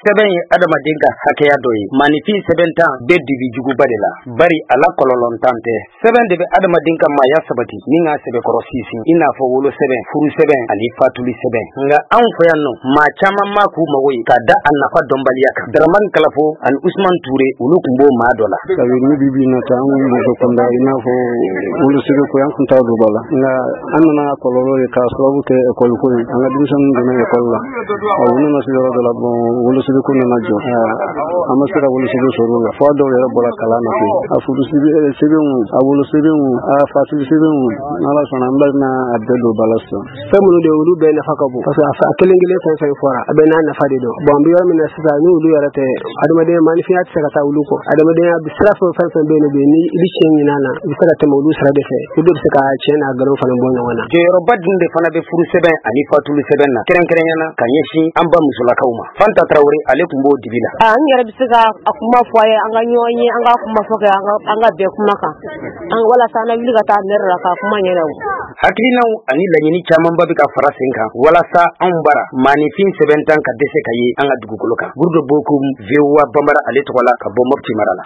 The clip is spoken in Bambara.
sɛbɛn ye adamaden ka hakɛya dɔ ye. Maanifin sɛbɛntan bɛ digi juguba de la. Bari ala kɔlɔlɔntan tɛ. Sɛbɛn de bɛ adamaden ka maaya sabati ni k'a sɛbɛkɔrɔ sinsin i n'a fɔ wolo sɛbɛn, furu sɛbɛn ani fatuli sɛbɛn. Nka anw fɛ yan nɔ, maa caman ma k'u mago ye ka da a nafa dɔnbaliya kan. Daramani Kalafo ani Usman Ture olu tun b'o maa dɔ la. Sabu ni bibi in na tan an kun b'o kunda i n'a fɔ wolo sɛbɛn ko an kun t'a don ba la. Nka an nana kɔlɔlɔ ye k'a sababu kɛ ekɔli ko ye. An ka denmisɛnninw dɛmɛ ekɔli la. U nana se yɔrɔ dɔ la wolo sɛbɛn ko nana jɔ. An ma se ka wolo sɛbɛn sɔrɔ o la. Fɔ dɔw yɛrɛ bɔra kalan na ten. A furu sɛbɛnw, a wolo sɛbɛnw, a fatuli sɛbɛnw, n'Ala sɔnna an bɛna a bɛɛ don ba la sisan. Fɛn minnu de olu bɛɛ nafa ka bon parce que a kelen kelen fɛn fɛn fɔra a bɛɛ n'a nafa de don. Bon an bɛ yɔrɔ min na sisan ni olu yɛrɛ tɛ adamaden maanifinya tɛ se ka taa olu kɔ. Adamadenya sira fɛn fɛn bɛ yen ni i bɛ tiɲɛ ɲinin na i bɛ se ka tɛmɛ olu sira de fɛ. Olu bɛ se ka tiɲɛ n'a nkalon fana bɔ ɲɔgɔn na. Jɔyɔrɔba dun de fana bɛ furu sɛbɛn ani fatuli sɛbɛn na kɛrɛnkɛrɛnyana ka ɲɛsin an ba musolakaw ma. Fanta Tarawele ale tun b'o dibi la. An yɛrɛ bɛ se ka a kuma fɔ a ye an ka ɲɔgɔn ye an ka kuma fɔ kɛ an ka bɛɛ kuma kan. Walasa an ka wuli ka taa mɛri la ka kuma ɲɛna. Hakilinaw ani laɲini camanba bɛ ka fara sen kan walasa anw bara maanifin sɛbɛntan ka dɛsɛ ka ye an ka dugukolo kan. Burdo Bokum VOA Bambara ale tɔgɔ la ka bɔ Mopti mara la.